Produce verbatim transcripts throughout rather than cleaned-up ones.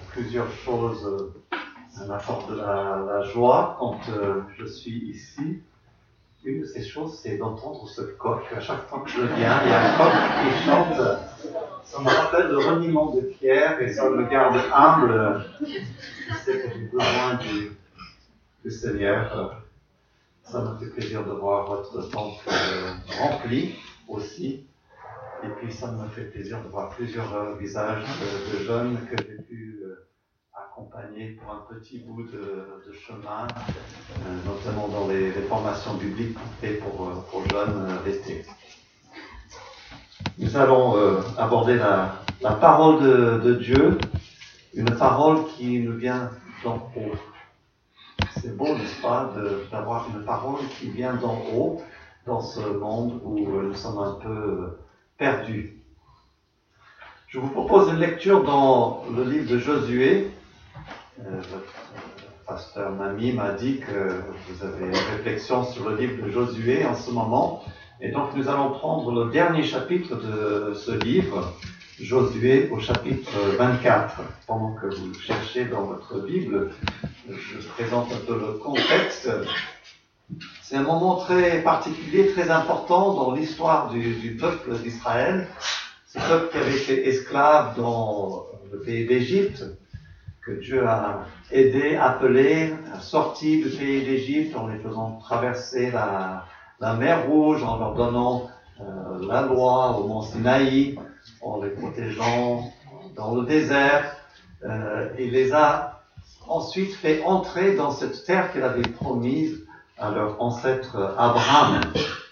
plusieurs choses euh, m'apportent de la, la joie quand euh, je suis ici. Une de ces choses, c'est d'entendre ce coq. À chaque fois que je viens, il y a un coq qui chante. Ça me rappelle le reniement de Pierre et ça me garde humble. Je sais que j'ai besoin du, du Seigneur. Ça me fait plaisir de voir votre temple euh, rempli aussi. Et puis ça me fait plaisir de voir plusieurs euh, visages de, de jeunes que j'ai pu euh, accompagner pour un petit bout de, de chemin, euh, notamment dans les, les formations bibliques qu'on fait pour, euh, pour jeunes euh, l'été. Nous allons euh, aborder la, la parole de, de Dieu, une parole qui nous vient d'en haut. C'est beau, n'est-ce pas, de, d'avoir une parole qui vient d'en haut dans ce monde où euh, nous sommes un peu perdus. Je vous propose une lecture dans le livre de Josué. Euh, votre pasteur Mami m'a dit que vous avez une réflexion sur le livre de Josué en ce moment. Et donc nous allons prendre le dernier chapitre de ce livre, Josué au chapitre vingt-quatre. Pendant que vous cherchez dans votre Bible, je présente un peu le contexte. C'est un moment très particulier, très important dans l'histoire du, du peuple d'Israël. Ce peuple qui avait été esclave dans le pays d'Égypte, que Dieu a aidé, appelé, a sorti du pays d'Égypte en les faisant traverser la, la mer Rouge, en leur donnant euh, la loi au mont Sinaï, en les protégeant dans le désert. Euh, il les a ensuite fait entrer dans cette terre qu'il avait promise à leur ancêtre Abraham.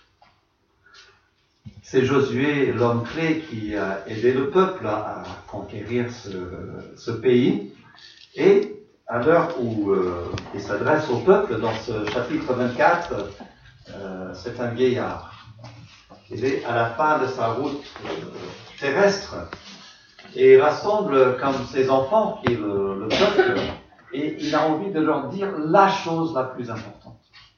C'est Josué, l'homme clé, qui a aidé le peuple à conquérir ce, ce pays. Et à l'heure où euh, il s'adresse au peuple, dans ce chapitre vingt-quatre, euh, c'est un vieillard. Il est à la fin de sa route euh, terrestre et il rassemble comme ses enfants, qui est le, le peuple, et il a envie de leur dire la chose la plus importante.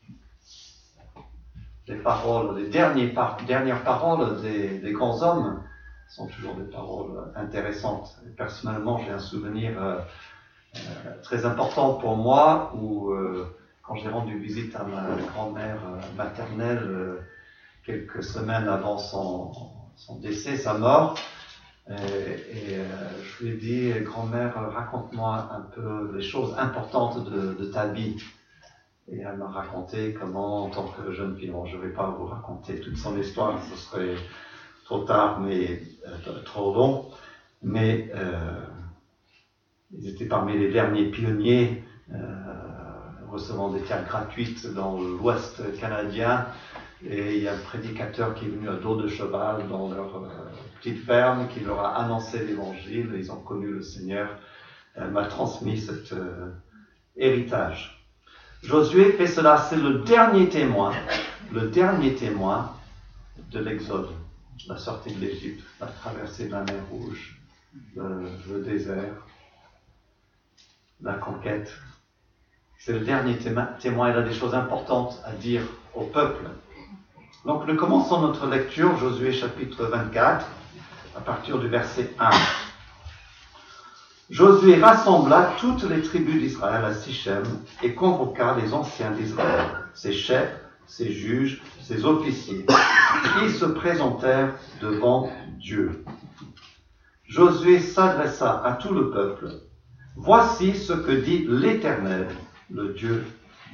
Les paroles, les derniers par, dernières paroles des, des grands hommes sont toujours des paroles intéressantes. Et personnellement, j'ai un souvenir euh, euh, très important pour moi où, euh, quand j'ai rendu visite à ma grand-mère euh, maternelle euh, quelques semaines avant son, son décès, sa mort, et, et euh, je lui ai dit, grand-mère, raconte-moi un peu les choses importantes de, de ta vie. Et elle m'a raconté comment, en tant que jeune fille, bon, je ne vais pas vous raconter toute son histoire, ce serait trop tard, mais euh, trop long, mais euh, ils étaient parmi les derniers pionniers euh, recevant des terres gratuites dans l'ouest canadien, et il y a un prédicateur qui est venu à dos de cheval dans leur euh, petite ferme, qui leur a annoncé l'évangile, et ils ont connu le Seigneur. Elle m'a transmis cet euh, héritage. Josué fait cela, c'est le dernier témoin, le dernier témoin de l'Exode, la sortie de l'Égypte, la traversée de la mer Rouge, le, le désert, la conquête. C'est le dernier témoin, il a des choses importantes à dire au peuple. Donc nous commençons notre lecture, Josué chapitre vingt-quatre, à partir du verset un. Josué rassembla toutes les tribus d'Israël à Sichem et convoqua les anciens d'Israël, ses chefs, ses juges, ses officiers. Ils se présentèrent devant Dieu. Josué s'adressa à tout le peuple. « Voici ce que dit l'Éternel, le Dieu d'Israël. »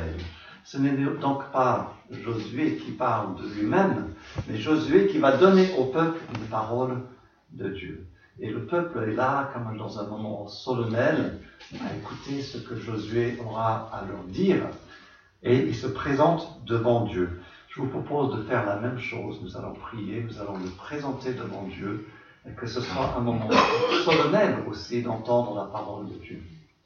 Ce n'est donc pas Josué qui parle de lui-même, mais Josué qui va donner au peuple une parole de Dieu. Et le peuple est là, comme dans un moment solennel, à écouter ce que Josué aura à leur dire. Et il se présente devant Dieu. Je vous propose de faire la même chose. Nous allons prier, nous allons nous présenter devant Dieu, et que ce soit un moment solennel aussi d'entendre la parole de Dieu.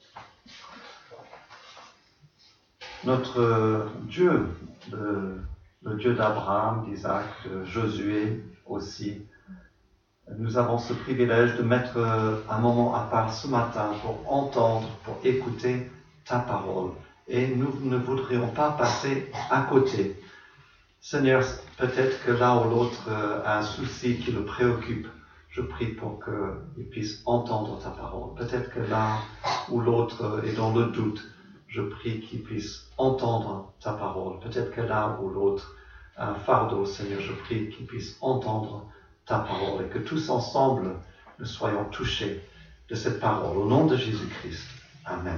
Notre Dieu, le, le Dieu d'Abraham, d'Isaac, de Josué aussi, nous avons ce privilège de mettre un moment à part ce matin pour entendre, pour écouter ta parole. Et nous ne voudrions pas passer à côté. Seigneur, peut-être que l'un ou l'autre a un souci qui le préoccupe. je prie pour qu'ils puissent entendre ta parole. Peut-être que l'un ou l'autre est dans le doute. Je prie qu'ils puissent entendre ta parole. Peut-être que l'un ou l'autre a un fardeau, Seigneur. Je prie qu'ils puissent entendre ta parole et que tous ensemble, nous soyons touchés de cette parole. Au nom de Jésus-Christ. Amen.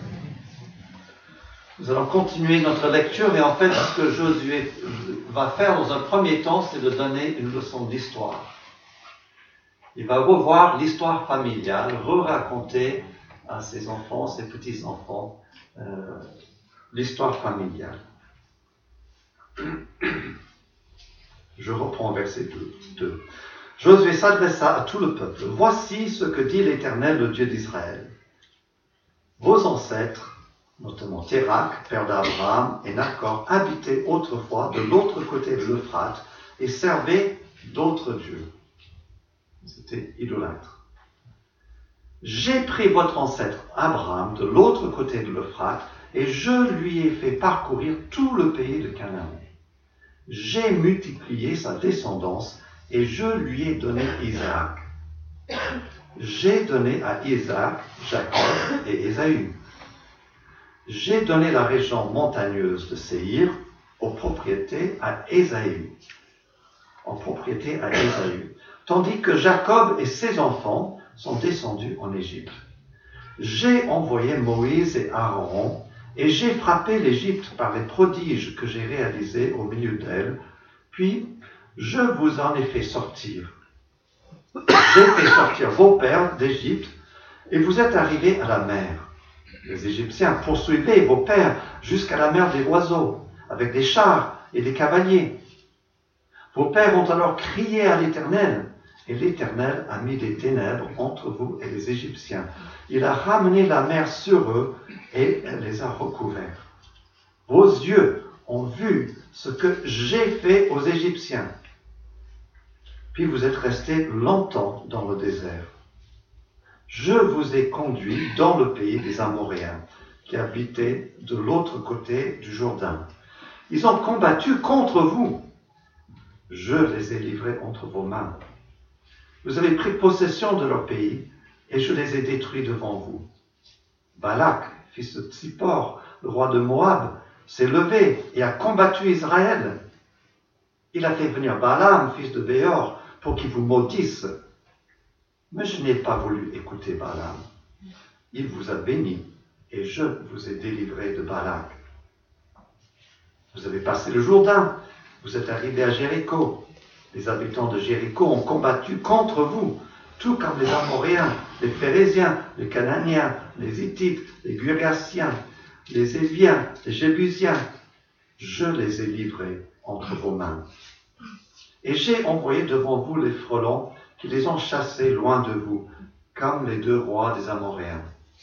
Nous allons continuer notre lecture et en fait, ce que Josué va faire dans un premier temps, c'est de donner une leçon d'histoire. Il va revoir l'histoire familiale, re-raconter à ses enfants, ses petits-enfants, euh, l'histoire familiale. Je reprends verset deux. Josué s'adressa à tout le peuple. « Voici ce que dit l'Éternel, le Dieu d'Israël. Vos ancêtres, notamment Térak, père d'Abraham, et Nachor, habitaient autrefois de l'autre côté de l'Euphrate et servaient d'autres dieux. » C'était idolâtre. « J'ai pris votre ancêtre Abraham de l'autre côté de l'Euphrate et je lui ai fait parcourir tout le pays de Canaan. J'ai multiplié sa descendance et je lui ai donné Isaac. J'ai donné à Isaac Jacob et Ésaü. J'ai donné la région montagneuse de Séhir aux propriétés à Ésaü, en propriété à Ésaü, tandis que Jacob et ses enfants sont descendus en Égypte. J'ai envoyé Moïse et Aaron, et j'ai frappé l'Égypte par les prodiges que j'ai réalisés au milieu d'elle, puis je vous en ai fait sortir. J'ai fait sortir vos pères d'Égypte, et vous êtes arrivés à la mer. Les Égyptiens poursuivaient vos pères jusqu'à la mer des oiseaux, avec des chars et des cavaliers. Vos pères ont alors crié à l'Éternel, et l'Éternel a mis des ténèbres entre vous et les Égyptiens. Il a ramené la mer sur eux, et elle les a recouverts. Vos yeux ont vu ce que j'ai fait aux Égyptiens. Puis vous êtes restés longtemps dans le désert. Je vous ai conduits dans le pays des Amoréens, qui habitaient de l'autre côté du Jourdain. Ils ont combattu contre vous. Je les ai livrés entre vos mains. Vous avez pris possession de leur pays, et je les ai détruits devant vous. Balak, fils de Tsippor, le roi de Moab, s'est levé et a combattu Israël. Il a fait venir Balaam, fils de Béor, pour qu'il vous maudisse. Mais je n'ai pas voulu écouter Balaam. Il vous a béni, et je vous ai délivré de Balak. Vous avez passé le Jourdain, vous êtes arrivés à Jéricho. Les habitants de Jéricho ont combattu contre vous, tout comme les Amoréens, les Phéréziens, les Cananéens, les Hittites, les Gurasiens, les Éviens, les Jébusiens. Je les ai livrés entre vos mains. Et j'ai envoyé devant vous les frelons qui les ont chassés loin de vous, comme les deux rois des Amoréens.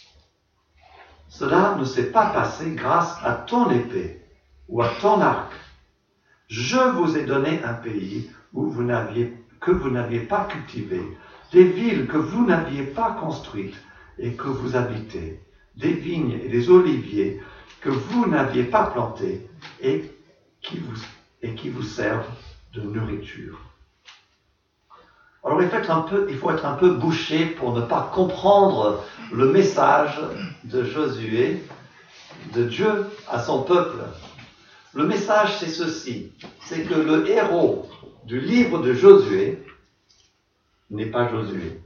Cela ne s'est pas passé grâce à ton épée ou à ton arc. Je vous ai donné un pays où vous n'aviez, que vous n'aviez pas cultivé, des villes que vous n'aviez pas construites et que vous habitez, des vignes et des oliviers que vous n'aviez pas plantés et qui vous, et qui vous servent de nourriture. Alors il faut être un peu, il faut être un peu bouché pour ne pas comprendre le message de Josué, de Dieu à son peuple. Le message, c'est ceci, c'est que le héros du livre de Josué n'est pas Josué.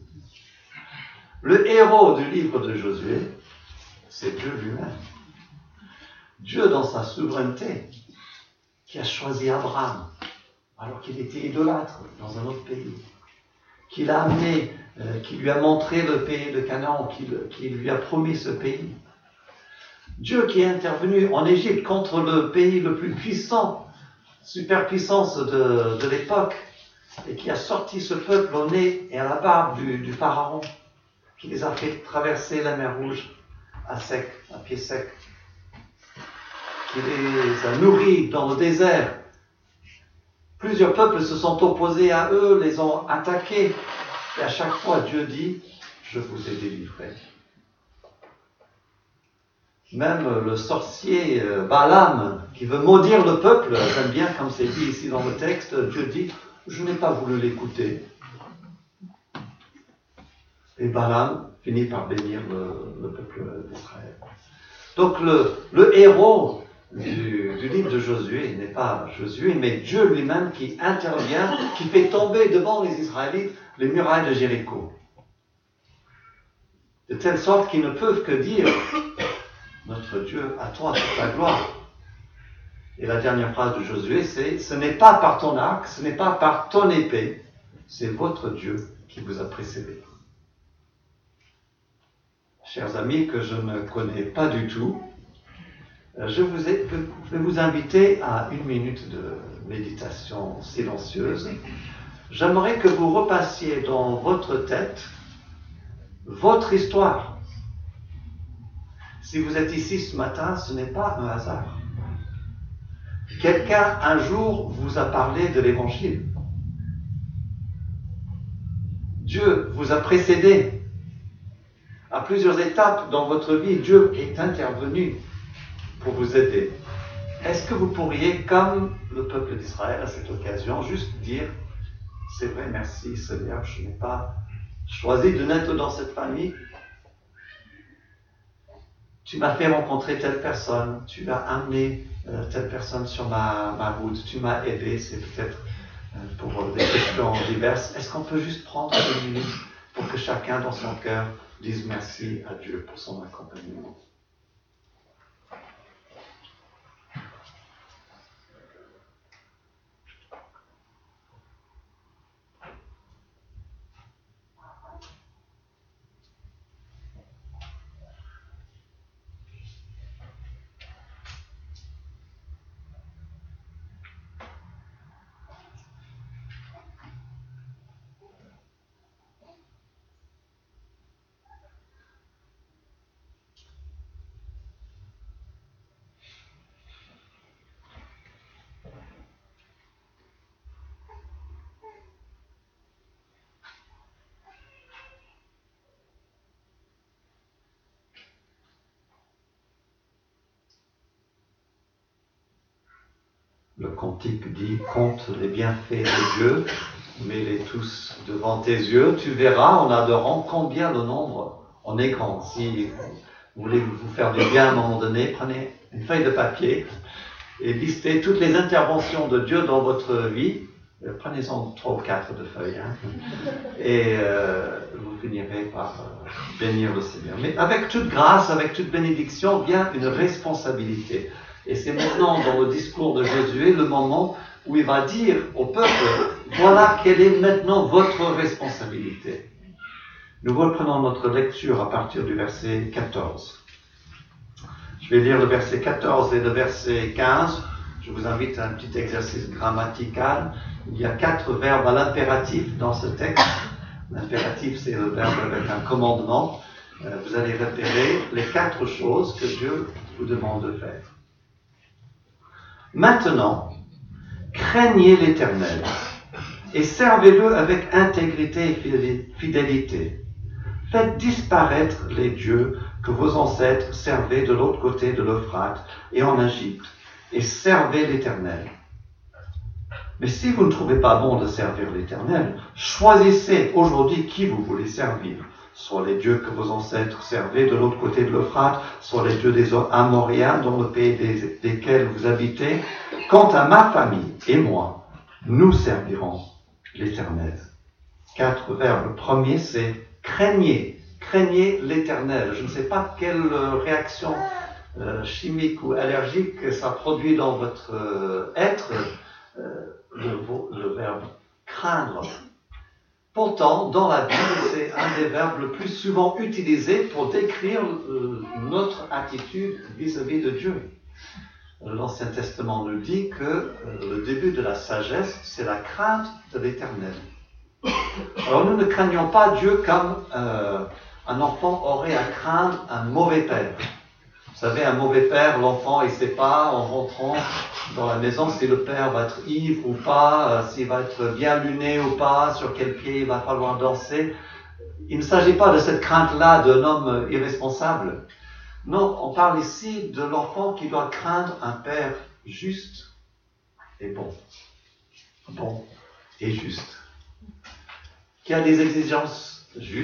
Le héros du livre de Josué, c'est Dieu lui-même. Dieu, dans sa souveraineté, qui a choisi Abraham, alors qu'il était idolâtre dans un autre pays, qui l'a amené, euh, qui lui a montré le pays de Canaan, qui, qui lui a promis ce pays. Dieu qui est intervenu en Égypte contre le pays le plus puissant, superpuissance de, de l'époque, et qui a sorti ce peuple au nez et à la barbe du, du pharaon, qui les a fait traverser la mer Rouge à sec, à pied sec, qui les a nourris dans le désert. Plusieurs peuples se sont opposés à eux, les ont attaqués, et à chaque fois Dieu dit, je vous ai délivrés. Même le sorcier Balaam, qui veut maudire le peuple, j'aime bien comme c'est dit ici dans le texte, Dieu dit, je n'ai pas voulu l'écouter. Et Balaam finit par bénir le, le peuple d'Israël. Donc le, le héros du, du livre de Josué n'est pas Josué, mais Dieu lui-même qui intervient, qui fait tomber devant les Israélites les murailles de Jéricho. De telle sorte qu'ils ne peuvent que dire « Notre Dieu, à toi toute la gloire ». Et la dernière phrase de Josué, c'est « Ce n'est pas par ton arc, ce n'est pas par ton épée, c'est votre Dieu qui vous a précédé. » Chers amis que je ne connais pas du tout, je vous ai, vais vous inviter à une minute de méditation silencieuse. J'aimerais que vous repassiez dans votre tête votre histoire. Si vous êtes ici ce matin, ce n'est pas un hasard. Quelqu'un un jour vous a parlé de l'Évangile. Dieu vous a précédé. À plusieurs étapes dans votre vie, Dieu est intervenu pour vous aider. Est-ce que vous pourriez, comme le peuple d'Israël à cette occasion, juste dire « C'est vrai, merci Seigneur, je n'ai pas choisi de naître dans cette famille. Tu m'as fait rencontrer telle personne, tu as amené euh, telle personne sur ma, ma route, tu m'as aidé, c'est peut-être euh, pour des questions diverses. Est-ce qu'on peut juste prendre une minute pour que chacun dans son cœur dise merci à Dieu pour son accompagnement? Le cantique dit « Compte les bienfaits de Dieu, mets-les tous devant tes yeux, tu verras en adorant combien le nombre en est grand. » Si vous voulez vous faire du bien à un moment donné, prenez une feuille de papier et listez toutes les interventions de Dieu dans votre vie. Prenez-en trois ou quatre de feuilles. Hein, et euh, vous finirez par euh, bénir le Seigneur. Mais avec toute grâce, avec toute bénédiction, vient une responsabilité. Et c'est maintenant dans le discours de Josué le moment où il va dire au peuple, voilà quelle est maintenant votre responsabilité. Nous reprenons notre lecture à partir du verset quatorze. Je vais lire le verset quatorze et le verset quinze. Je vous invite à un petit exercice grammatical. Il y a quatre verbes à l'impératif dans ce texte. L'impératif, c'est le verbe avec un commandement. Vous allez repérer les quatre choses que Dieu vous demande de faire. Maintenant, craignez l'Éternel et servez-le avec intégrité et fidélité. Faites disparaître les dieux que vos ancêtres servaient de l'autre côté de l'Euphrate et en Égypte, et servez l'Éternel. Mais si vous ne trouvez pas bon de servir l'Éternel, choisissez aujourd'hui qui vous voulez servir. Soit les dieux que vos ancêtres servaient de l'autre côté de l'Euphrate, soit les dieux des Amoréens dans le pays des, desquels vous habitez. Quant à ma famille et moi, nous servirons l'Éternel. Quatre verbes. Le premier, c'est craignez. Craignez l'Éternel. Je ne sais pas quelle réaction euh, chimique ou allergique ça produit dans votre euh, être, euh, le, le verbe craindre. Pourtant, dans la Bible, c'est un des verbes le plus souvent utilisés pour décrire euh, notre attitude vis-à-vis de Dieu. L'Ancien Testament nous dit que euh, le début de la sagesse, c'est la crainte de l'Éternel. Alors nous ne craignons pas Dieu comme euh, un enfant aurait à craindre un mauvais père. Vous savez, un mauvais père, l'enfant, il ne sait pas, en rentrant dans la maison, si le père va être ivre ou pas, euh, s'il va être bien luné ou pas, sur quel pied il va falloir danser. Il ne s'agit pas de cette crainte-là d'un homme irresponsable. Non, on parle ici de l'enfant qui doit craindre un père juste et bon. Bon et juste. Qui a des exigences justes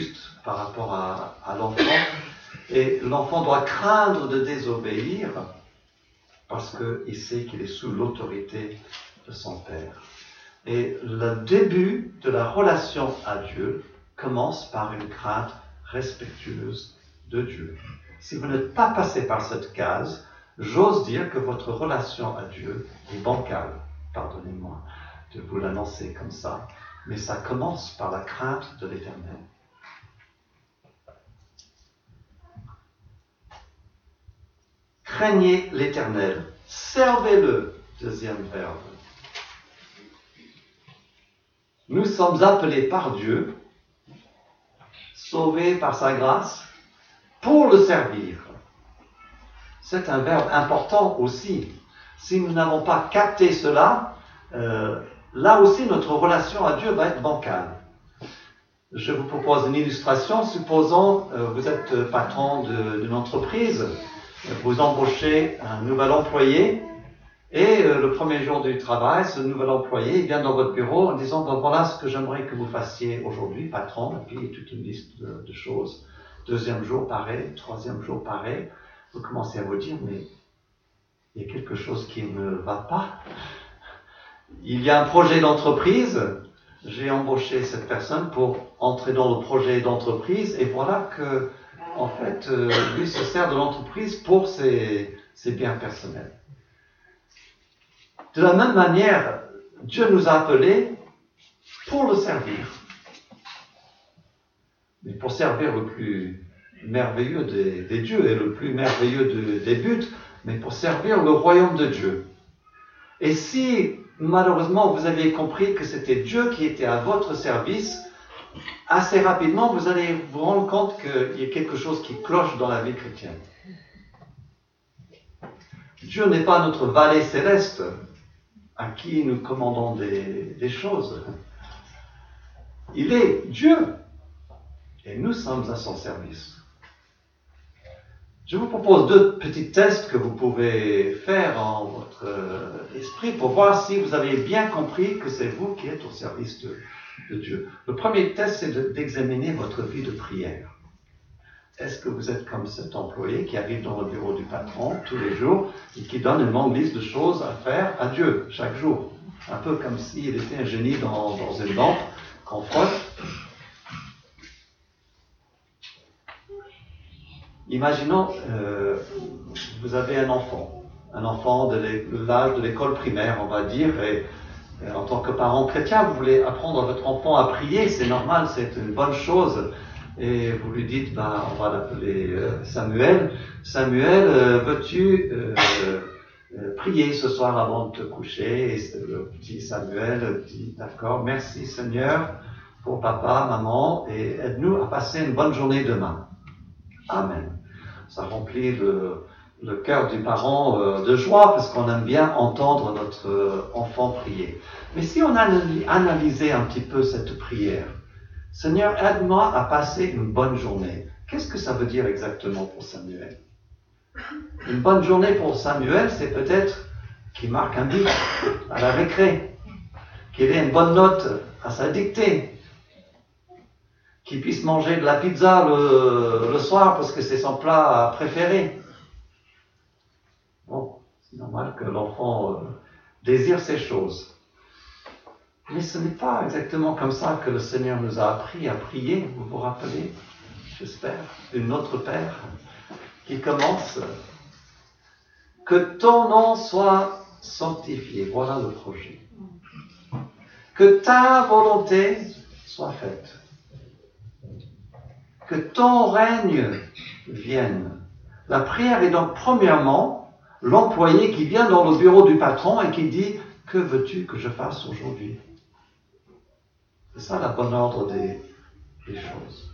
par rapport à, à l'enfant. Et l'enfant doit craindre de désobéir parce qu'il sait qu'il est sous l'autorité de son père. Et le début de la relation à Dieu commence par une crainte respectueuse de Dieu. Si vous n'êtes pas passé par cette case, j'ose dire que votre relation à Dieu est bancale. Pardonnez-moi de vous l'annoncer comme ça, mais ça commence par la crainte de l'Éternel. Craignez l'Éternel, servez-le, deuxième verbe. Nous sommes appelés par Dieu, sauvés par sa grâce, pour le servir. C'est un verbe important aussi. Si nous n'avons pas capté cela, euh, là aussi notre relation à Dieu va être bancale. Je vous propose une illustration. Supposons euh, vous êtes patron de, d'une entreprise, vous embauchez un nouvel employé, et euh, le premier jour du travail, ce nouvel employé vient dans votre bureau en disant ben, « Voilà ce que j'aimerais que vous fassiez aujourd'hui, patron », et puis toute une liste de, de choses. Deuxième jour, pareil. Troisième jour, pareil. Vous commencez à vous dire « Mais il y a quelque chose qui ne va pas. Il y a un projet d'entreprise, j'ai embauché cette personne pour entrer dans le projet d'entreprise, et voilà que, en fait, euh, lui se sert de l'entreprise pour ses, ses biens personnels. » De la même manière, Dieu nous a appelés pour le servir. Mais pour servir le plus merveilleux des, des dieux et le plus merveilleux de, des buts, mais pour servir le royaume de Dieu. Et si, malheureusement, vous aviez compris que c'était Dieu qui était à votre service, assez rapidement, vous allez vous rendre compte qu'il y a quelque chose qui cloche dans la vie chrétienne. Dieu n'est pas notre valet céleste, à qui nous commandons des, des choses. Il est Dieu, et nous sommes à son service. Je vous propose deux petits tests que vous pouvez faire en votre esprit pour voir si vous avez bien compris que c'est vous qui êtes au service de, de Dieu. Le premier test, c'est de, d'examiner votre vie de prière. Est-ce que vous êtes comme cet employé qui arrive dans le bureau du patron tous les jours et qui donne une longue liste de choses à faire à Dieu chaque jour? Un peu comme s'il était un génie dans, dans une lampe qu'on frotte. Imaginons, euh, vous avez un enfant, un enfant de l'âge de l'école primaire, on va dire, et, et en tant que parent chrétien, vous voulez apprendre à votre enfant à prier, c'est normal, c'est une bonne chose. Et vous lui dites, bah, on va l'appeler euh, Samuel. Samuel, euh, veux-tu euh, euh, prier ce soir avant de te coucher? Et le petit Samuel dit, d'accord, merci Seigneur pour papa, maman, et aide-nous à passer une bonne journée demain. Amen. Ça remplit le, le cœur du parent euh, de joie parce qu'on aime bien entendre notre euh, enfant prier. Mais si on analysait un petit peu cette prière, Seigneur, aide-moi à passer une bonne journée. Qu'est-ce que ça veut dire exactement pour Samuel? Une bonne journée pour Samuel, c'est peut-être qu'il marque un but à la récré, qu'il ait une bonne note à sa dictée, qu'il puisse manger de la pizza le, le soir parce que c'est son plat préféré. Bon, c'est normal que l'enfant euh, désire ces choses. Mais ce n'est pas exactement comme ça que le Seigneur nous a appris à prier. Vous vous rappelez, j'espère, de notre Père qui commence « Que ton nom soit sanctifié ». Voilà le projet. Que ta volonté soit faite. Que ton règne vienne. La prière est donc premièrement l'employé qui vient dans le bureau du patron et qui dit « Que veux-tu que je fasse aujourd'hui ?» C'est ça la bonne ordre des, des choses.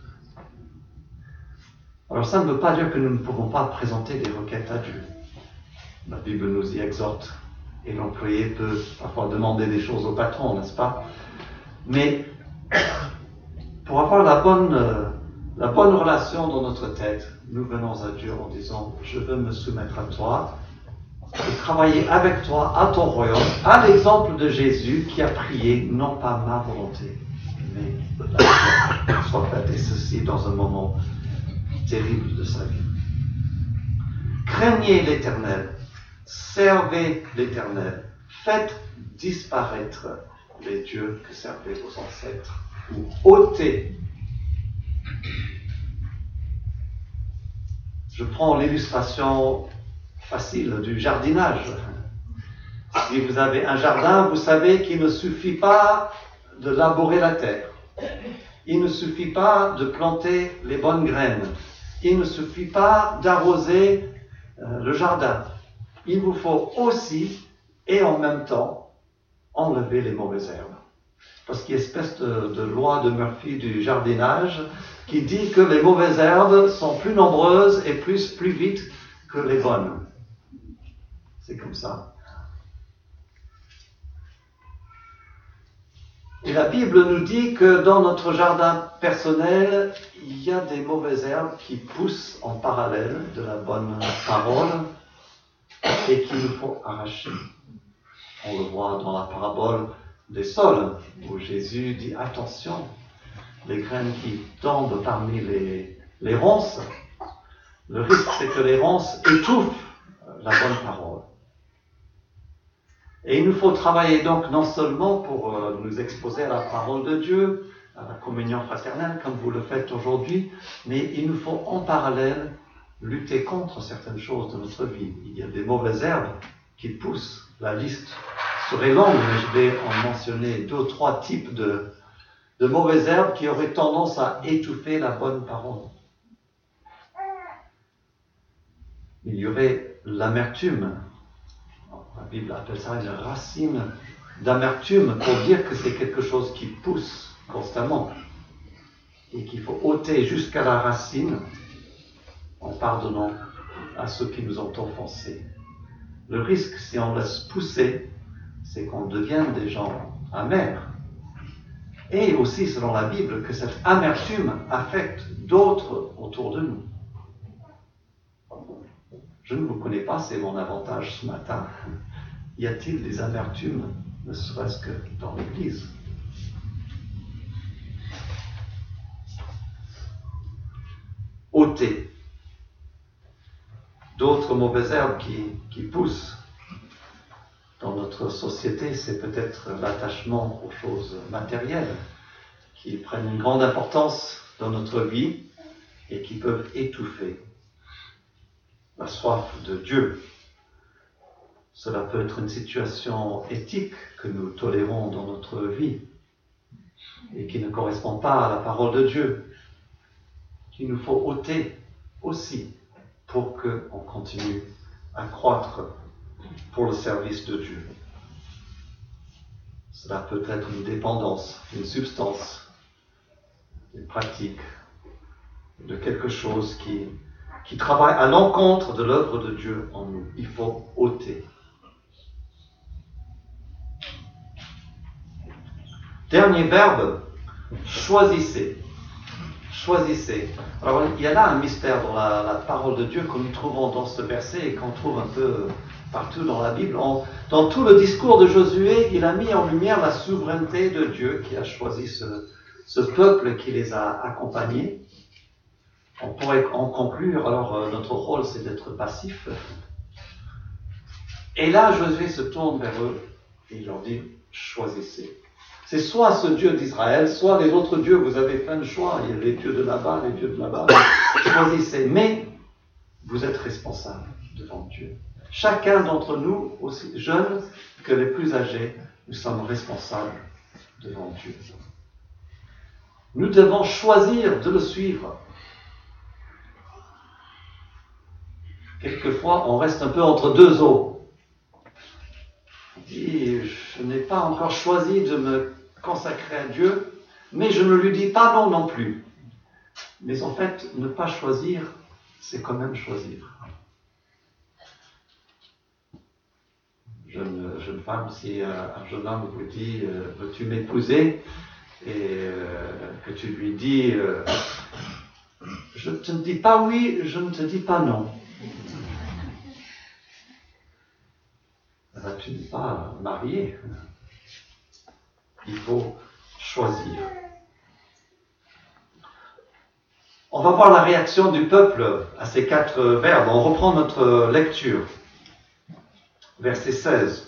Alors ça ne veut pas dire que nous ne pouvons pas présenter des requêtes à Dieu. La Bible nous y exhorte. Et l'employé peut parfois demander des choses au patron, n'est-ce pas? Mais pour avoir la bonne, la bonne relation dans notre tête, nous venons à Dieu en disant « Je veux me soumettre à toi et travailler avec toi à ton royaume, à l'exemple de Jésus qui a prié, non pas ma volonté, mais la soit faite, et ceci dans un moment terrible de sa vie. Craignez l'Éternel, servez l'Éternel, faites disparaître les dieux que servaient vos ancêtres, ou ôtez. Je prends l'illustration facile du jardinage. Si vous avez un jardin, vous savez qu'il ne suffit pas de labourer la terre. Il ne suffit pas de planter les bonnes graines. Il ne suffit pas d'arroser euh, le jardin. Il vous faut aussi, et en même temps, enlever les mauvaises herbes. Parce qu'il y a une espèce de, de loi de Murphy du jardinage qui dit que les mauvaises herbes sont plus nombreuses et plus, plus vite que les bonnes. C'est comme ça. Et la Bible nous dit que dans notre jardin personnel, il y a des mauvaises herbes qui poussent en parallèle de la bonne parole et qu'il nous faut arracher. On le voit dans la parabole des sols, où Jésus dit attention, les graines qui tombent parmi les, les ronces, le risque c'est que les ronces étouffent la bonne parole. Et il nous faut travailler donc non seulement pour euh, nous exposer à la parole de Dieu, à la communion fraternelle comme vous le faites aujourd'hui, mais il nous faut en parallèle lutter contre certaines choses de notre vie. Il y a des mauvaises herbes qui poussent. La liste serait longue, mais je vais en mentionner deux ou trois types de, de mauvaises herbes qui auraient tendance à étouffer la bonne parole. Il y aurait l'amertume. La Bible appelle ça une racine d'amertume pour dire que c'est quelque chose qui pousse constamment et qu'il faut ôter jusqu'à la racine en pardonnant à ceux qui nous ont offensés. Le risque, si on laisse pousser, c'est qu'on devienne des gens amers. Et aussi, selon la Bible, que cette amertume affecte d'autres autour de nous. Je ne vous connais pas, c'est mon avantage ce matin. Y a-t-il des amertumes, ne serait-ce que dans l'Église? Ôter d'autres mauvaises herbes qui, qui poussent dans notre société, c'est peut-être l'attachement aux choses matérielles qui prennent une grande importance dans notre vie et qui peuvent étouffer la soif de Dieu. Cela peut être une situation éthique que nous tolérons dans notre vie et qui ne correspond pas à la parole de Dieu, qu'il nous faut ôter aussi pour qu'on continue à croître pour le service de Dieu. Cela peut être une dépendance, une substance, une pratique, de quelque chose qui, qui travaille à l'encontre de l'œuvre de Dieu en nous. Il faut ôter. Dernier verbe, choisissez. Choisissez. Alors, il y a là un mystère dans la, la parole de Dieu que nous trouvons dans ce verset et qu'on trouve un peu partout dans la Bible. On, dans tout le discours de Josué, il a mis en lumière la souveraineté de Dieu qui a choisi ce, ce peuple qui les a accompagnés. On pourrait en conclure, alors euh, notre rôle c'est d'être passif. Et là, Josué se tourne vers eux et il leur dit, choisissez. C'est soit ce Dieu d'Israël, soit les autres dieux, vous avez plein de choix, il y a les dieux de là-bas, les dieux de là-bas, choisissez, mais vous êtes responsables devant Dieu. Chacun d'entre nous, aussi jeunes que les plus âgés, nous sommes responsables devant Dieu. Nous devons choisir de le suivre. Quelquefois, on reste un peu entre deux eaux. On dit, je n'ai pas encore choisi de me consacrer à Dieu, mais je ne lui dis pas non non plus. Mais en fait, ne pas choisir, c'est quand même choisir. Jeune, jeune femme, si un jeune homme vous dit euh, « veux-tu m'épouser ?» et euh, que tu lui dis euh, « je ne te dis pas oui, je ne te dis pas non ». Tu n'es pas marié. Il faut choisir. On va voir la réaction du peuple à ces quatre verbes. On reprend notre lecture. Verset seize.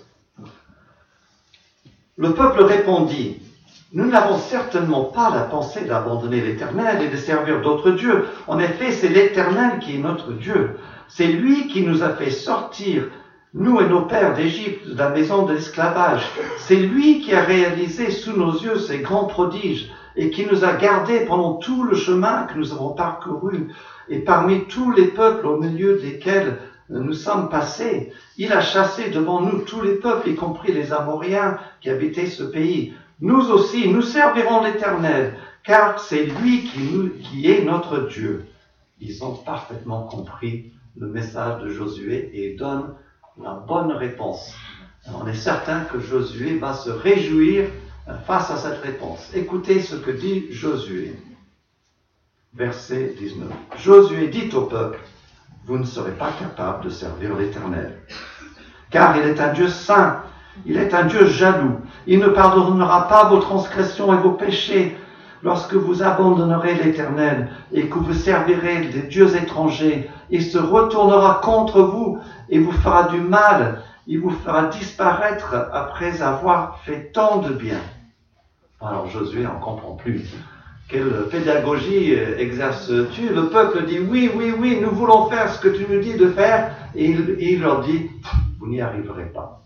Le peuple répondit, « Nous n'avons certainement pas la pensée d'abandonner l'Éternel et de servir d'autres dieux. En effet, c'est l'Éternel qui est notre Dieu. C'est lui qui nous a fait sortir, nous et nos pères d'Égypte, de la maison de l'esclavage. C'est lui qui a réalisé sous nos yeux ces grands prodiges et qui nous a gardés pendant tout le chemin que nous avons parcouru. Et parmi tous les peuples au milieu desquels nous sommes passés, il a chassé devant nous tous les peuples, y compris les Amoréens qui habitaient ce pays. Nous aussi, nous servirons l'Éternel, car c'est lui qui, nous, qui est notre Dieu. » Ils ont parfaitement compris le message de Josué et donnent la bonne réponse. On est certain que Josué va se réjouir face à cette réponse. Écoutez ce que dit Josué. Verset dix-neuf. Josué dit au peuple, « Vous ne serez pas capable de servir l'Éternel, car il est un Dieu saint, il est un Dieu jaloux. Il ne pardonnera pas vos transgressions et vos péchés lorsque vous abandonnerez l'Éternel et que vous servirez des dieux étrangers. Il se retournera contre vous et vous fera du mal. Il vous fera disparaître après avoir fait tant de bien. » Alors Josué n'en comprend plus. Quelle pédagogie exerces-tu? Le peuple dit, oui, oui, oui, nous voulons faire ce que tu nous dis de faire. Et il, et il leur dit, vous n'y arriverez pas.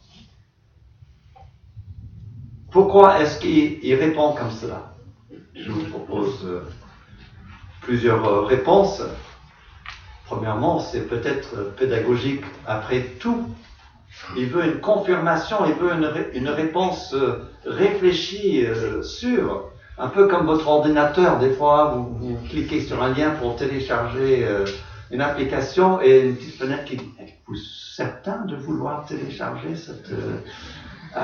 Pourquoi est-ce qu'il il répond comme cela? Je vous propose euh, plusieurs euh, réponses. Premièrement, c'est peut-être pédagogique après tout. Il veut une confirmation, il veut une, ré, une réponse euh, réfléchie, euh, sûre. Un peu comme votre ordinateur, des fois, vous, vous cliquez sur un lien pour télécharger euh, une application et une petite fenêtre qui dit « Êtes-vous certain de vouloir télécharger cette euh, application ?»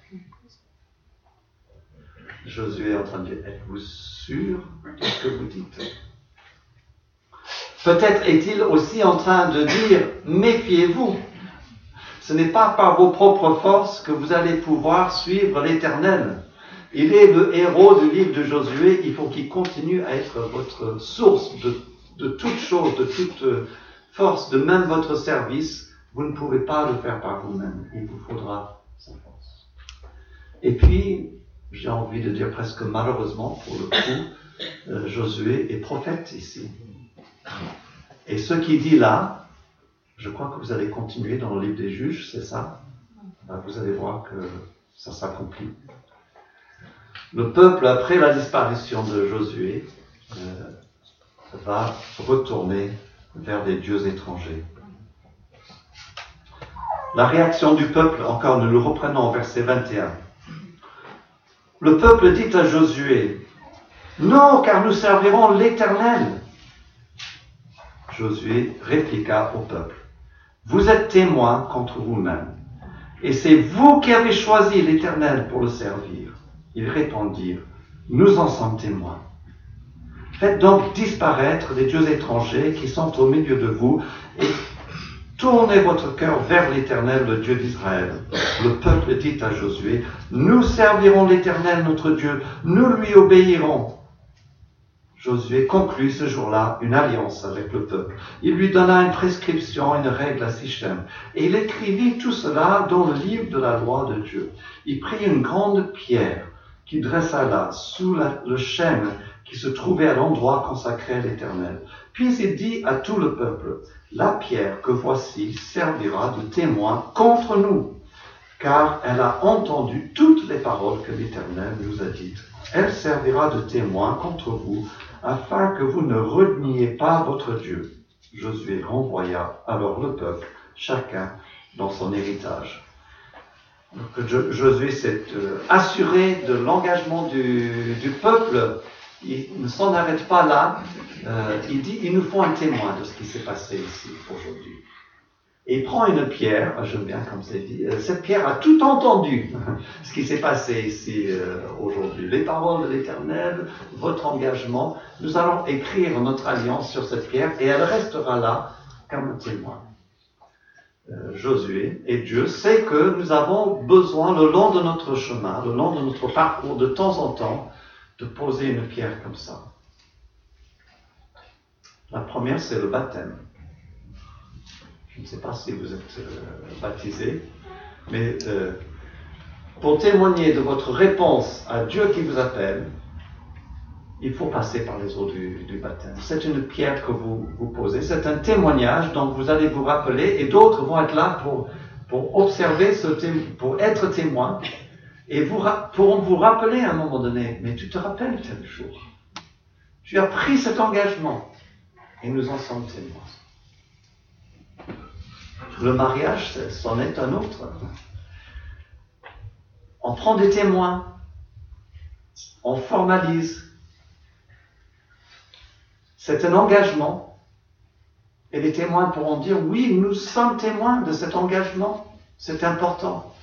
Josué est en train de dire « Êtes-vous sûr de ce que vous dites ?» Peut-être est-il aussi en train de dire « Méfiez-vous ». Ce n'est pas par vos propres forces que vous allez pouvoir suivre l'Éternel. Il est le héros du livre de Josué, il faut qu'il continue à être votre source de, de toute chose, de toute force, de même votre service. Vous ne pouvez pas le faire par vous-même, il vous faudra sa force. Et puis, j'ai envie de dire presque malheureusement, pour le coup, euh, Josué est prophète ici. Et ce qu'il dit là, je crois que vous allez continuer dans le livre des Juges, c'est ça? Ben, vous allez voir que ça s'accomplit. Le peuple, après la disparition de Josué, euh, va retourner vers des dieux étrangers. La réaction du peuple, encore nous le reprenons au verset vingt et un. Le peuple dit à Josué, « Non, car nous servirons l'Éternel. » Josué répliqua au peuple, « Vous êtes témoins contre vous-même, et c'est vous qui avez choisi l'Éternel pour le servir. » Ils répondirent, « Nous en sommes témoins. Faites donc disparaître les dieux étrangers qui sont au milieu de vous et tournez votre cœur vers l'Éternel, le Dieu d'Israël. » Le peuple dit à Josué, « Nous servirons l'Éternel, notre Dieu, nous lui obéirons. » Josué conclut ce jour-là une alliance avec le peuple. Il lui donna une prescription, une règle à Sichem. Et il écrivit tout cela dans le livre de la loi de Dieu. Il prit une grande pierre qu'il dressa là, sous la, le chêne qui se trouvait à l'endroit consacré à l'Éternel. Puis il dit à tout le peuple, « La pierre que voici servira de témoin contre nous, car elle a entendu toutes les paroles que l'Éternel nous a dites. Elle servira de témoin contre vous, afin que vous ne reniez pas votre Dieu. » Josué renvoya alors le peuple, chacun dans son héritage. Donc, Josué s'est euh, assuré de l'engagement du, du peuple. Il ne s'en arrête pas là. Euh, il dit, il nous faut un témoin de ce qui s'est passé ici aujourd'hui. Et il prend une pierre, j'aime bien comme c'est dit, cette pierre a tout entendu, ce qui s'est passé ici euh, aujourd'hui. Les paroles de l'Éternel, votre engagement, nous allons écrire notre alliance sur cette pierre et elle restera là comme un témoin. Euh, Josué et Dieu sait que nous avons besoin le long de notre chemin, le long de notre parcours, de temps en temps, de poser une pierre comme ça. La première, c'est le baptême. Je ne sais pas si vous êtes euh, baptisé, mais euh, pour témoigner de votre réponse à Dieu qui vous appelle, il faut passer par les eaux du, du baptême. C'est une pierre que vous, vous posez, c'est un témoignage dont vous allez vous rappeler, et d'autres vont être là pour, pour observer, ce té- pour être témoins, et vous pourront vous rappeler à un moment donné, mais tu te rappelles tel jour, tu as pris cet engagement, et nous en sommes témoins. Le mariage, c'en est un autre. On prend des témoins, on formalise. C'est un engagement, et les témoins pourront dire, oui, nous sommes témoins de cet engagement, c'est important.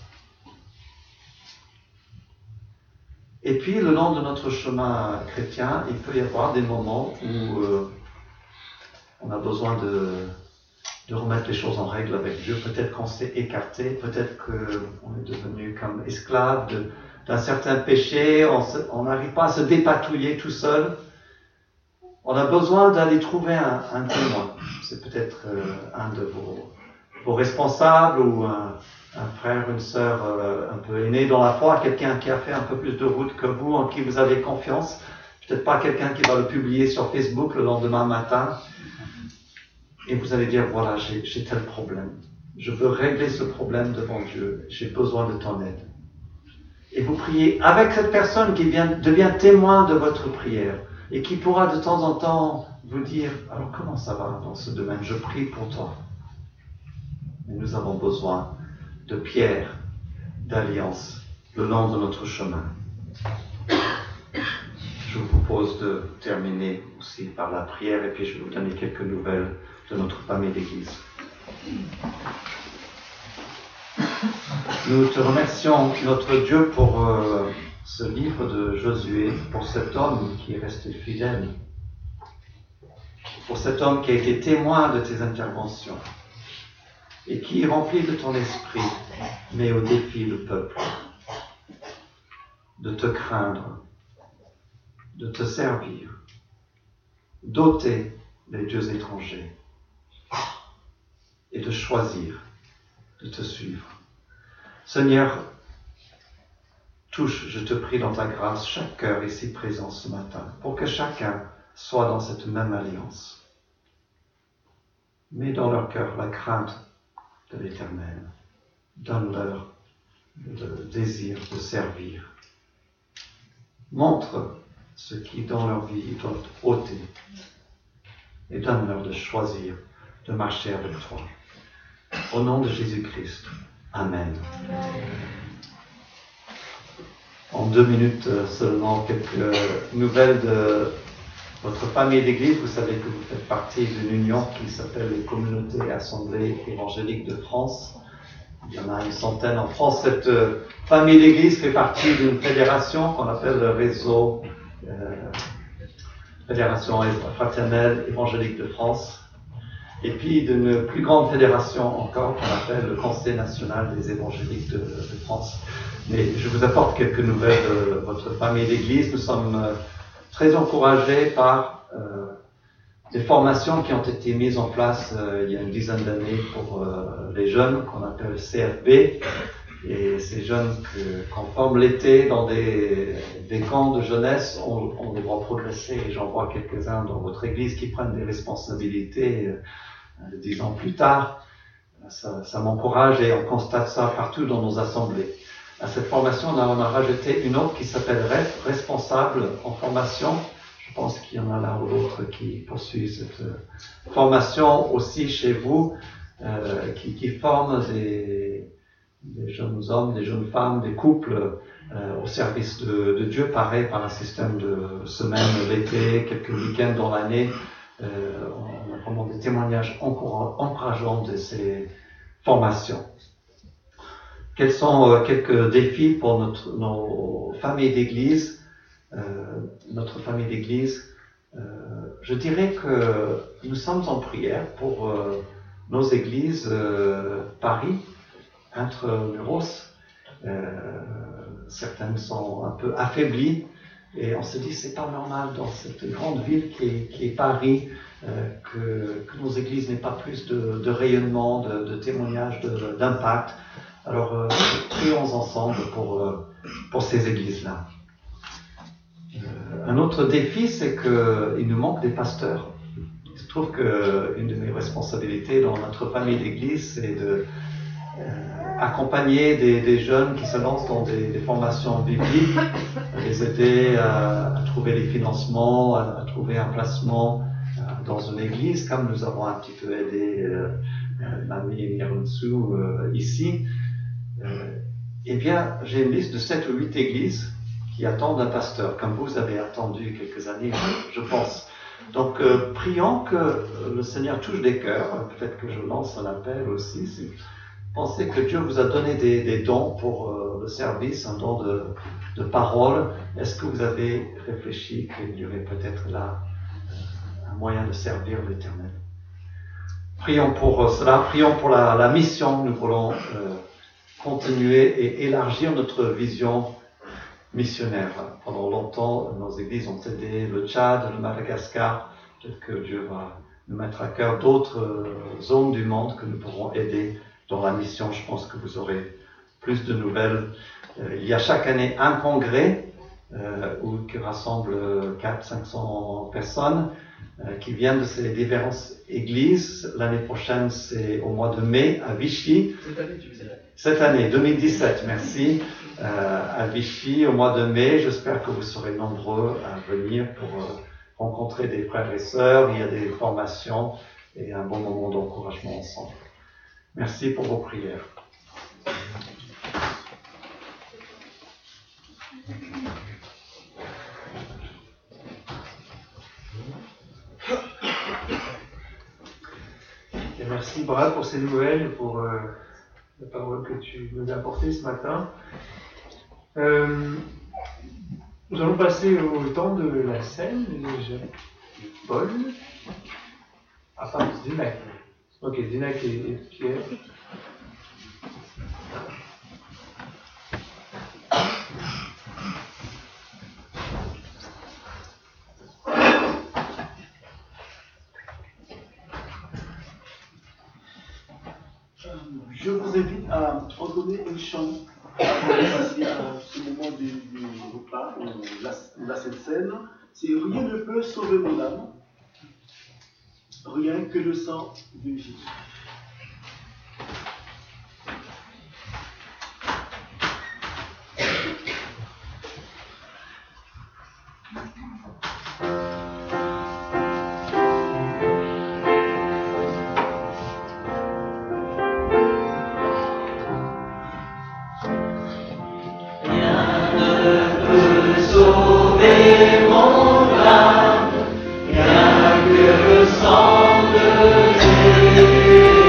Et puis, le long de notre chemin chrétien, il peut y avoir des moments où euh, on a besoin de, de remettre les choses en règle avec Dieu. Peut-être qu'on s'est écarté, peut-être qu'on est devenu comme esclave de, d'un certain péché, on n'arrive pas à se dépatouiller tout seul. On a besoin d'aller trouver un, un témoin. C'est peut-être euh, un de vos, vos responsables ou un, un frère, une sœur euh, un peu aîné dans la foi, quelqu'un qui a fait un peu plus de route que vous, en qui vous avez confiance. Peut-être pas quelqu'un qui va le publier sur Facebook le lendemain matin. Et vous allez dire, voilà, j'ai, j'ai tel problème. Je veux régler ce problème devant Dieu. J'ai besoin de ton aide. Et vous priez avec cette personne qui vient, devient témoin de votre prière et qui pourra de temps en temps vous dire, alors comment ça va dans ce domaine? Je prie pour toi. Mais nous avons besoin de pierres d'alliance le long de notre chemin. Je vous propose de terminer aussi par la prière et puis je vais vous donner quelques nouvelles de notre famille d'église. Nous te remercions, notre Dieu, pour euh, ce livre de Josué, pour cet homme qui est resté fidèle, pour cet homme qui a été témoin de tes interventions et qui, rempli de ton esprit, met au défi le peuple de te craindre, de te servir, d'ôter les dieux étrangers et de choisir de te suivre. Seigneur, touche, je te prie dans ta grâce, chaque cœur ici présent ce matin, pour que chacun soit dans cette même alliance. Mets dans leur cœur la crainte de l'Éternel. Donne-leur le désir de servir. Montre ce qui dans leur vie ils doivent ôter et donne-leur de choisir de marcher avec toi. Au nom de Jésus-Christ. Amen. En deux minutes seulement, quelques nouvelles de votre famille d'église. Vous savez que vous faites partie d'une union qui s'appelle les Communautés Assemblées Évangéliques de France. Il y en a une centaine en France. Cette famille d'église fait partie d'une fédération qu'on appelle le réseau euh, Fédération Fraternelle Évangélique de France. Et puis d'une plus grande fédération encore qu'on appelle le Conseil National des Évangéliques de, de France. Mais je vous apporte quelques nouvelles de votre famille d'église. Nous sommes très encouragés par euh, des formations qui ont été mises en place euh, il y a une dizaine d'années pour euh, les jeunes qu'on appelle C F B. Et ces jeunes que, qu'on forme l'été dans des, des camps de jeunesse, on, on les voit progresser. Et j'en vois quelques-uns dans votre église qui prennent des responsabilités euh, dix ans plus tard. Ça, ça m'encourage et on constate ça partout dans nos assemblées. À cette formation, on a, on a rajouté une autre qui s'appelle R E F, responsable en formation. Je pense qu'il y en a l'un ou l'autre qui poursuit cette formation aussi chez vous, euh, qui, qui forme des, des jeunes hommes, des jeunes femmes, des couples euh, au service de, de Dieu, pareil par un système de semaines l'été, quelques week-ends dans l'année. Euh, on a vraiment des témoignages encourageants de ces formations. Quels sont euh, quelques défis pour notre, nos familles d'église, euh, notre famille d'église euh, Je dirais que nous sommes en prière pour euh, nos églises euh, Paris, Intramuros. Euh, certaines sont un peu affaiblies et on se dit c'est pas normal dans cette grande ville qui est, qui est Paris euh, que, que nos églises n'aient pas plus de, de rayonnement, de, de témoignages, de, d'impact. Alors, euh, prions ensemble pour, euh, pour ces églises-là. Euh, un autre défi, c'est qu'il nous manque des pasteurs. Il se trouve qu'une de mes responsabilités dans notre famille d'église, c'est de euh, accompagner des, des jeunes qui se lancent dans des, des formations bibliques, les aider à, à trouver les financements, à, à trouver un placement euh, dans une église, comme nous avons un petit peu aidé euh, euh, l'ami Mirunsu euh, ici. Euh, eh bien, j'ai une liste de sept ou huit églises qui attendent un pasteur, comme vous avez attendu quelques années, je pense. Donc, euh, prions que le Seigneur touche des cœurs. Peut-être que je lance un appel aussi. Si vous pensez que Dieu vous a donné des, des dons pour euh, le service, un don de, de parole, est-ce que vous avez réfléchi qu'il y aurait peut-être là un moyen de servir l'Éternel? Prions pour cela. Prions pour la, la mission. Nous voulons euh, continuer et élargir notre vision missionnaire. Pendant longtemps, nos églises ont aidé le Tchad, le Madagascar. Peut-être que Dieu va nous mettre à cœur d'autres euh, zones du monde que nous pourrons aider dans la mission. Je pense que vous aurez plus de nouvelles. Euh, il y a chaque année un congrès euh, où, qui rassemble quatre à cinq cents personnes euh, qui viennent de ces différentes églises. L'année prochaine, c'est au mois de mai à Vichy. Cette année, tu faisais Cette année, deux mille dix-sept, merci, euh, à Vichy au mois de mai. J'espère que vous serez nombreux à venir pour euh, rencontrer des frères et sœurs. Il y a des formations et un bon moment d'encouragement ensemble. Merci pour vos prières. Et merci Brad pour ces nouvelles et pour euh, la parole que tu nous as apportée ce matin. Euh, nous allons passer au temps de la scène. Paul. Ah, pardon, c'est Dinac. Ok, Dinac et, et Pierre. Je vous invite à entonner un chant avant de passer à ce moment du, du repas, la, la Sainte Seine. C'est rien ne peut sauver mon âme, rien que le sang de Jésus. Rien que le sang de Jésus.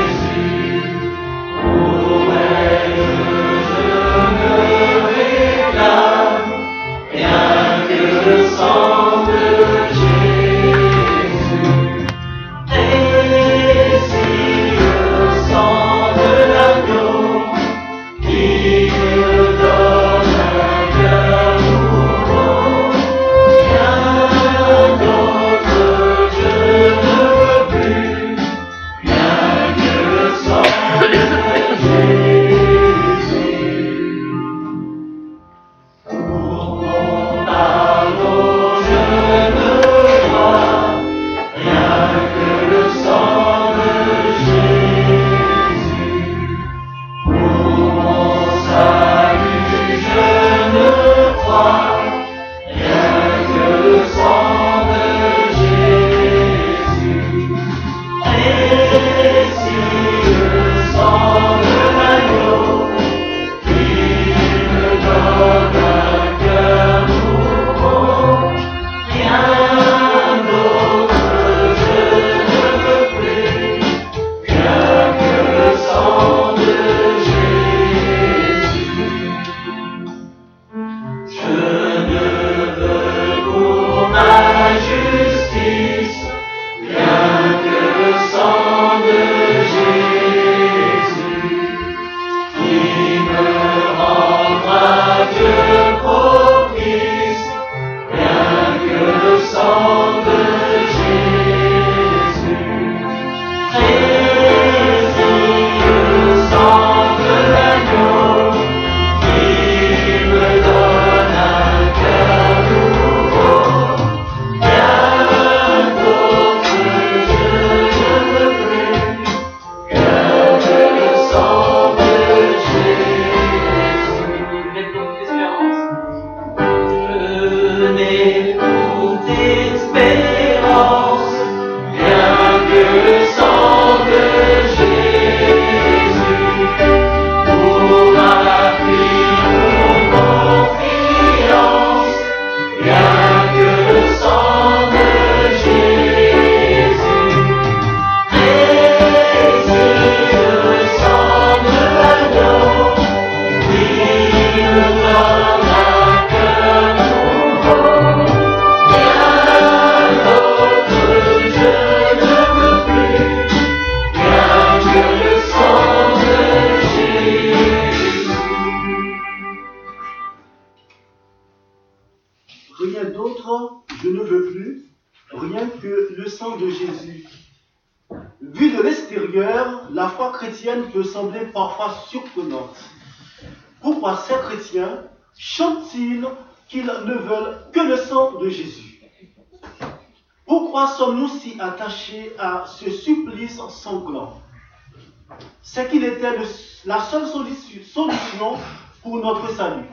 sang de Jésus. Vu de l'extérieur, la foi chrétienne peut sembler parfois surprenante. Pourquoi ces chrétiens chantent-ils qu'ils ne veulent que le sang de Jésus? Pourquoi sommes-nous si attachés à ce supplice sanglant? C'est qu'il était le, la seule solution pour notre salut.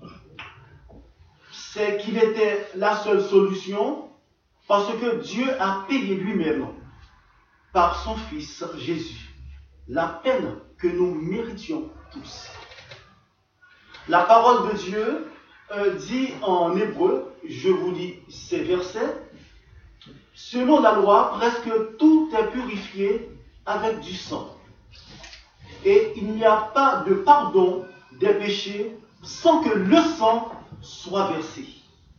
C'est qu'il était la seule solution parce que Dieu a payé lui-même par son Fils Jésus la peine que nous méritions tous. La parole de Dieu euh, dit en hébreu, je vous lis ces versets, selon la loi, presque tout est purifié avec du sang. Et il n'y a pas de pardon des péchés sans que le sang soit versé.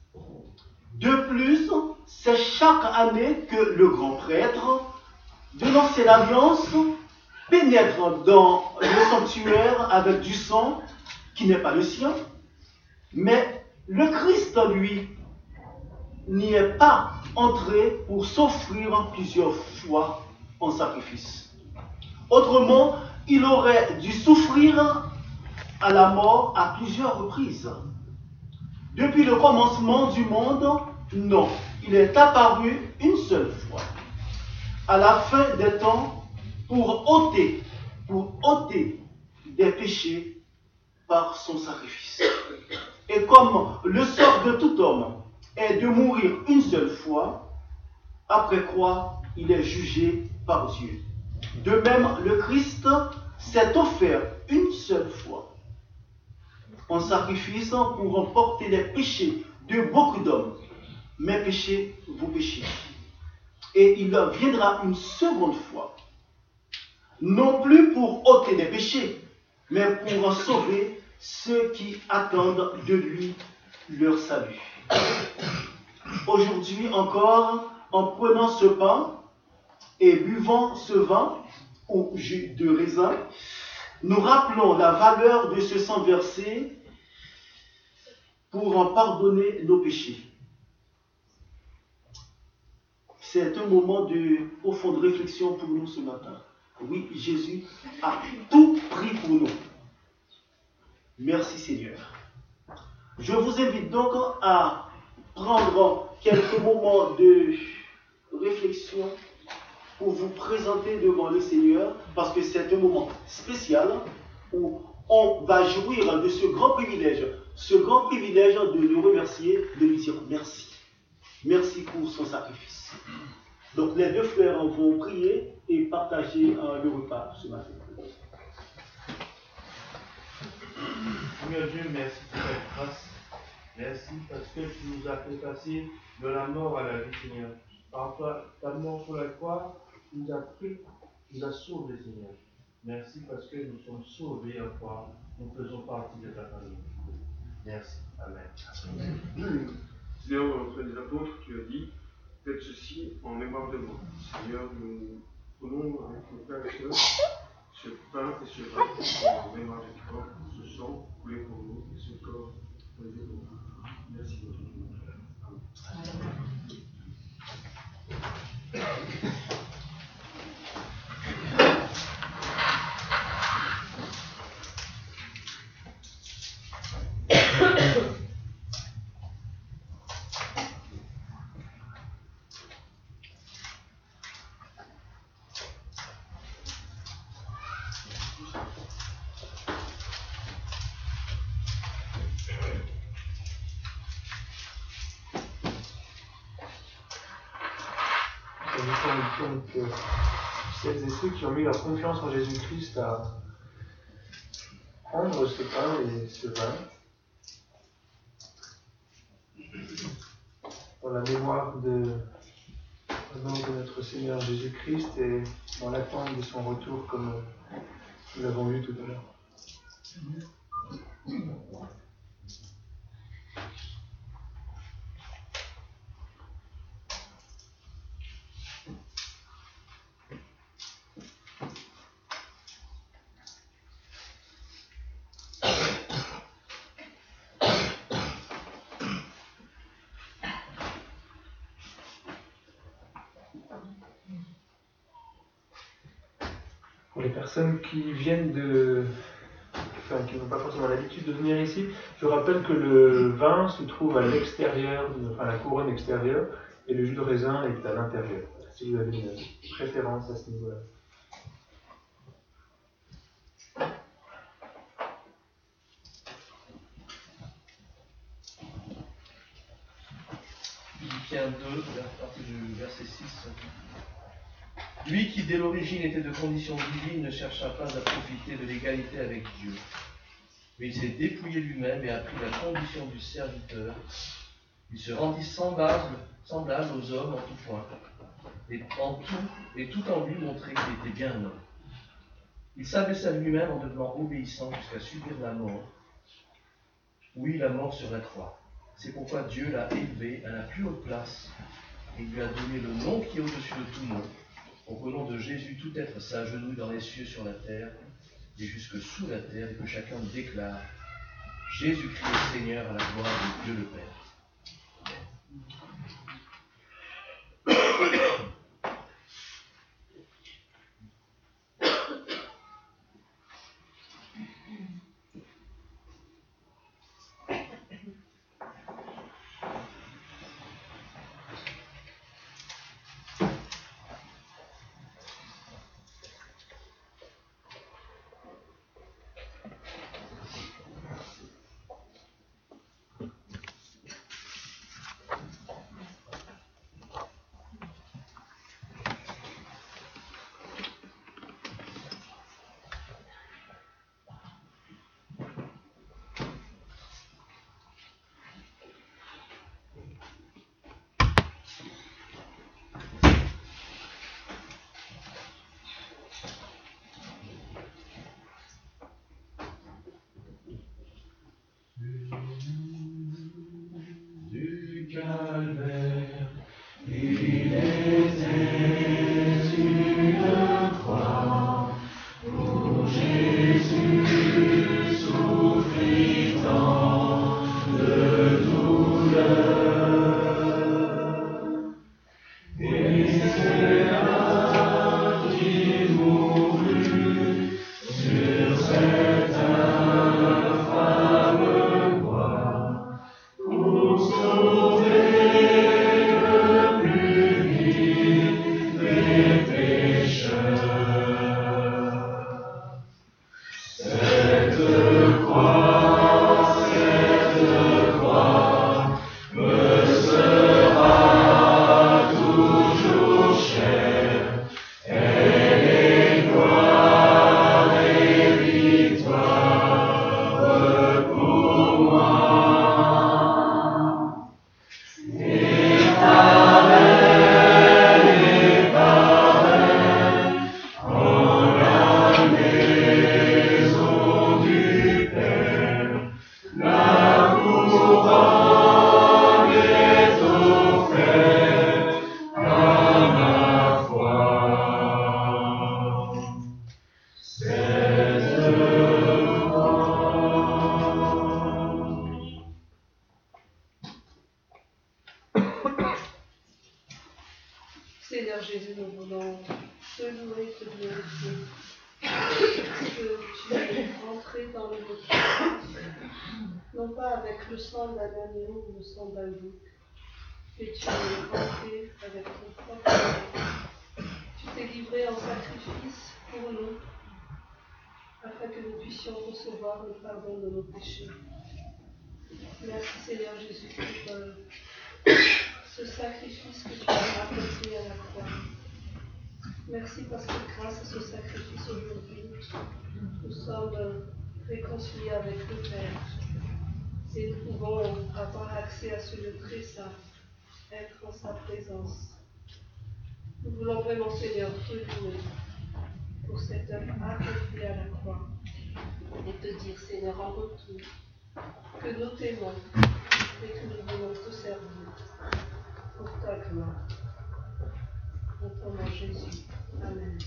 De plus, c'est chaque année que le grand prêtre de l'ancienne alliance pénètre dans le sanctuaire avec du sang qui n'est pas le sien, mais le Christ, lui, n'y est pas entré pour s'offrir plusieurs fois en sacrifice. Autrement, il aurait dû souffrir à la mort à plusieurs reprises. Depuis le commencement du monde, non, il est apparu une seule fois, à la fin des temps, pour ôter, pour ôter des péchés par son sacrifice. Et comme le sort de tout homme est de mourir une seule fois, après quoi il est jugé par Dieu. De même, le Christ s'est offert une seule fois en sacrifice pour emporter les péchés de beaucoup d'hommes. Mes péchés, vos péchés. Et il viendra une seconde fois, non plus pour ôter les péchés, mais pour sauver ceux qui attendent de lui leur salut. Aujourd'hui encore, en prenant ce pain et buvant ce vin au jus de raisin, nous rappelons la valeur de ce sang versé pour en pardonner nos péchés. C'est un moment de profonde réflexion pour nous ce matin. Oui, Jésus a tout pris pour nous. Merci Seigneur. Je vous invite donc à prendre quelques moments de réflexion pour vous présenter devant le Seigneur, parce que c'est un moment spécial où on va jouir de ce grand privilège, ce grand privilège de le remercier, de lui dire merci. Merci pour son sacrifice. Donc les deux frères vont prier et partager euh, le repas ce matin. Seigneur Dieu, merci pour cette grâce. Merci parce que tu nous as fait passer de la mort à la vie, Seigneur. Par toi, ta mort sur la croix, tu nous as pris, tu nous as sauvés, Seigneur. Merci parce que nous sommes sauvés en toi. Nous faisons partie de ta famille. Merci. Amen. Seigneur, auprès des apôtres, tu as dit, faites ceci en mémoire de moi. Seigneur, nous prenons avec nos frères et sœurs ce pain et ce vin en mémoire de toi, ce sang coulé pour nous et ce corps brisé pour nous. Merci beaucoup. Amen. Que celles et ceux qui ont mis leur confiance en Jésus-Christ à prendre ce pain et ce vin dans la mémoire de, de notre Seigneur Jésus-Christ et dans l'attente de son retour comme nous l'avons vu tout à l'heure. pour les personnes qui viennent de... Enfin, qui n'ont pas forcément l'habitude de venir ici, je rappelle que le vin se trouve à l'extérieur, enfin la couronne extérieure, et le jus de raisin est à l'intérieur. Si vous avez une préférence à ce niveau-là. Philippiens deux, à partir du verset six. Lui qui dès l'origine était de condition divine ne chercha pas à profiter de l'égalité avec Dieu, mais il s'est dépouillé lui-même et a pris la condition du serviteur. Il se rendit semblable, semblable aux hommes en tout point, et, en tout, et tout en lui montrait qu'il était bien un homme. Il s'abaissa lui-même en devenant obéissant jusqu'à subir la mort. Oui, la mort sur la croix. C'est pourquoi Dieu l'a élevé à la plus haute place et lui a donné le nom qui est au-dessus de tout nom, pour qu'au nom de Jésus tout être s'agenouille dans les cieux, sur la terre et jusque sous la terre, et que chacun déclare Jésus-Christ est Seigneur, à la gloire de Dieu le Père. Du calvaire, il était une croix où Jésus souffrit tant de douleur. Et c'est là qu'il mourut sur cette infâme croix pour sauver le plus vil des pécheurs. Cette croix, cette croix me sera toujours chère. Elle est gloire et victoire pour moi. Et par elle, et par elle, en la maison du Père, la couronne est offerte à ma foi. Cette croix. Seigneur Jésus, nous voulons te louer, te glorifier, que tu es rentré dans le nôtre, non pas avec le sang d'un agneau ou le sang d'un bouc, mais tu es rentré avec ton propre sang. Tu t'es livré en sacrifice pour nous, afin que nous puissions recevoir le pardon de nos péchés. Merci Seigneur Jésus pour euh, ce sacrifice que tu as apporté à la croix. Merci parce que grâce à ce sacrifice aujourd'hui, nous sommes réconciliés avec le Père. Et nous pouvons avoir accès à ce lieu très saint, être en sa présence. Nous voulons vraiment, Seigneur, te louer pour cette œuvre accomplie à la croix et te dire, Seigneur, en retour, que nous t'aimons et que nous voulons te servir pour ta gloire. En ton nom, Jésus. Amen.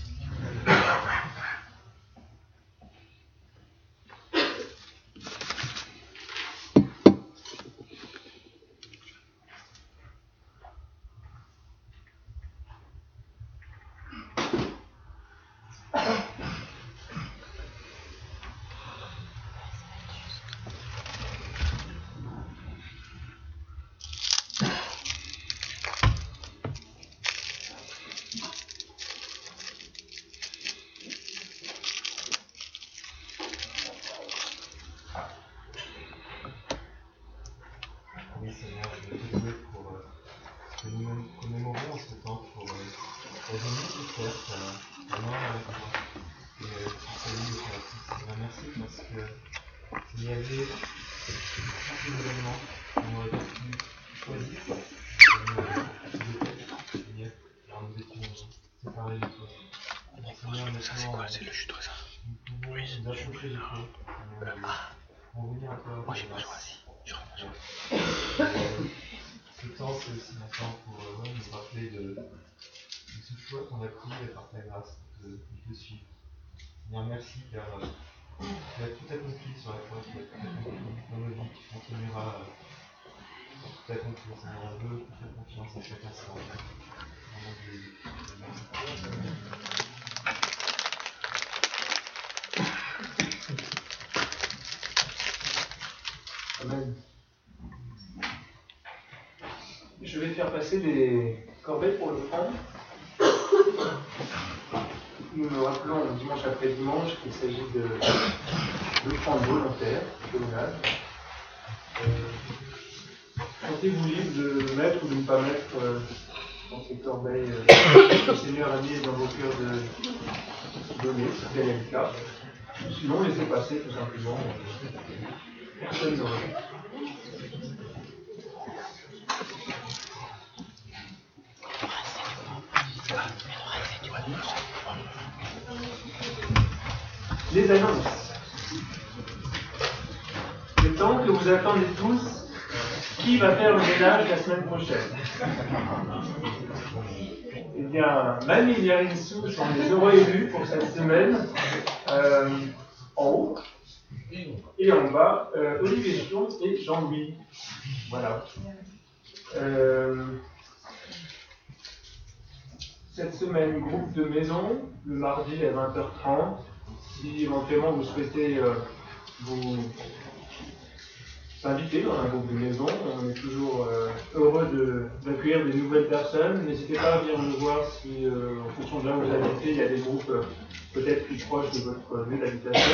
qu'il y avait beaucoup d'événements qu'on aurait pu choisir. Alors nous étions séparés du tout. Seigneur, maintenant, c'est le jus de raisin. Nous pouvons nous approcher de toi. On va venir à toi. Moi j'ai pas choisi. Ce temps, c'est aussi un temps pour euh, ouais, nous rappeler de, de ce choix qu'on a pris par ta grâce de, de te suivre. Seigneur, merci car euh, tu as tout accompli sur la croix, tu as tout accompli dans nos vies, tu continueras euh, tout accomplir. Seigneur, on veut te faire confiance à chaque instant. Au nom de Jésus. Amen. Je vais faire passer des corbeilles pour le prendre. Nous nous rappelons dimanche après dimanche qu'il s'agit de, de prendre volontaire, communal. Euh, Sentez-vous libre de mettre ou de ne pas mettre euh, dans ces corbeilles euh, que le Seigneur a mis dans vos cœurs de donner, si tel est le cas. Sinon, laissez passer tout simplement. Personne n'aurait. Les annonces. Le temps que vous attendez tous, qui va faire le ménage la semaine prochaine? Eh bien, Mamie et Yarinsu sont les heureux élus pour cette semaine. Euh, en haut. Et en bas, euh, Olivier Chion et Jean-Louis. Voilà. Euh, cette semaine, groupe de maison, le mardi à vingt heures trente. Si éventuellement vous souhaitez euh, vous inviter dans un groupe de maison, on est toujours euh, heureux de, d'accueillir des nouvelles personnes. N'hésitez pas à venir nous voir si, euh, en fonction de là où vous habitez, il y a des groupes euh, peut-être plus proches de votre lieu d'habitation.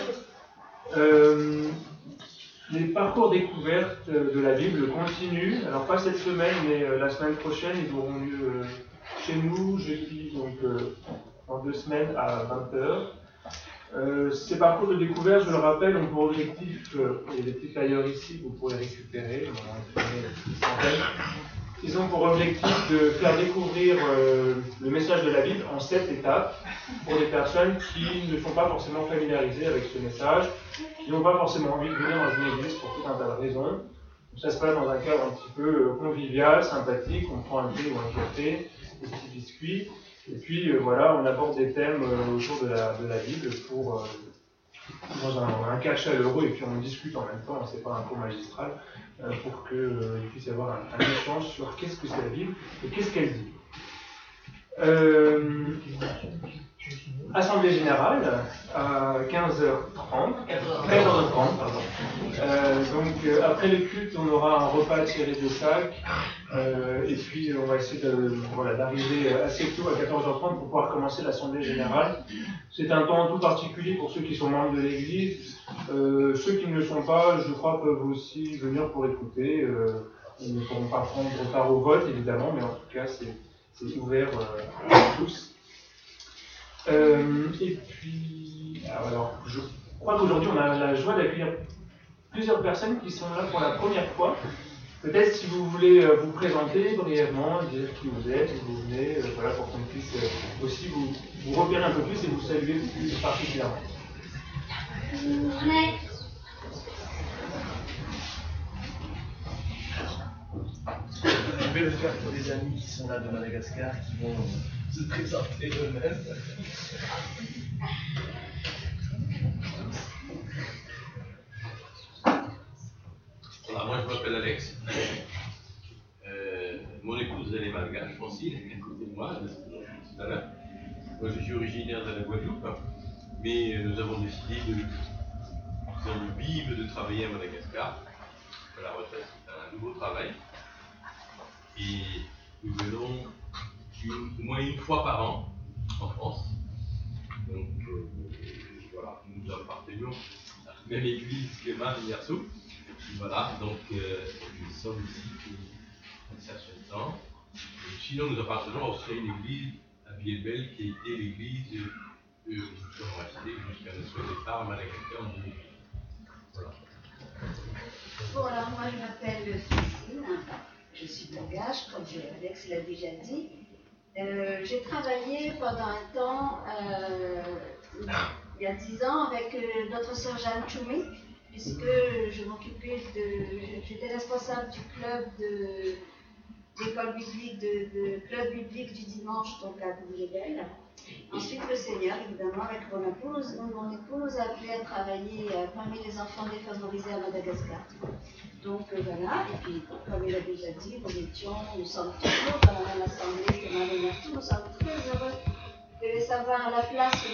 Euh, les parcours découvertes de la Bible continuent. Alors pas cette semaine, mais euh, la semaine prochaine, ils auront lieu euh, chez nous, jeudi, donc euh, dans deux semaines à vingt heures. Euh, ces parcours de découverte, je le rappelle, ont pour objectif, euh, il y a des petits flyers ici, vous pourrez récupérer, on en a imprimé une centaine. Ils ont pour objectif de faire découvrir euh, le message de la Bible en sept étapes pour des personnes qui ne sont pas forcément familiarisées avec ce message, qui n'ont pas forcément envie de venir dans une église pour tout un tas de raisons. Donc ça se passe dans un cadre un petit peu convivial, sympathique, on prend un thé ou un café, des petits biscuits. Et puis euh, voilà, on aborde des thèmes euh, autour de la, de la Bible pour, euh, dans un, un cas chaleureux, et puis on discute en même temps, c'est pas un cours magistral, euh, pour qu'il euh, puisse y avoir un, un échange sur qu'est-ce que c'est la Bible et qu'est-ce qu'elle dit. Euh, Assemblée générale à quinze heures trente, quatorze heures trente, pardon. Euh, donc euh, après le culte, on aura un repas tiré de sac, euh, et puis on va essayer de, voilà, d'arriver assez tôt à quatorze heures trente pour pouvoir commencer l'assemblée générale. C'est un temps tout particulier pour ceux qui sont membres de l'Église. Euh, ceux qui ne le sont pas, je crois, peuvent aussi venir pour écouter. Euh, ils ne pourront pas prendre part au vote, évidemment, mais en tout cas, c'est, c'est ouvert euh, à tous. Euh, et puis, alors, je crois qu'aujourd'hui, on a la joie d'accueillir plusieurs personnes qui sont là pour la première fois. Peut-être si vous voulez euh, vous présenter brièvement, dire qui vous êtes, où vous venez, euh, voilà, pour qu'on puisse euh, aussi vous, vous repérer un peu plus et vous saluer plus particulièrement. Je vais le faire pour les amis qui sont là de Madagascar, qui vont se présenter eux-mêmes. Voilà, moi je m'appelle Alex. Euh, mon épouse elle est malgache aussi, elle est à côté de moi, tout à l'heure. Moi je suis originaire de la Guadeloupe, mais nous avons décidé de, de vivre, de travailler à Madagascar. À la retraite, c'est un nouveau travail. Et nous venons une, au moins une fois par an en France. Donc euh, voilà, nous appartenons à la même église que Marie Yarsou. Voilà, donc euh, nous sommes ici pour un certain temps. Et sinon, nous appartenons aussi à une église à Villebel qui a été l'église euh, nous sommes restés jusqu'à notre départ. départ à Madagascar en deux mille. Voilà. Bon, alors moi je m'appelle Cécile, je suis belgage, comme Alex l'a déjà dit. Euh, j'ai travaillé pendant un temps, euh, il y a dix ans, avec euh, notre sœur Jeanne Choumi, puisque je m'occupais de. J'étais responsable du club de l'école biblique, de, de club biblique du dimanche, donc à Bourg-les-Belles. Ensuite, le Seigneur, évidemment, avec mon épouse, mon épouse nous a appelé à travailler euh, parmi les enfants défavorisés à Madagascar. Donc euh, voilà, et puis comme il a déjà dit, nous étions, nous sommes toujours dans la même assemblée que Marie Mertou, nous sommes très heureux de les savoir à la place.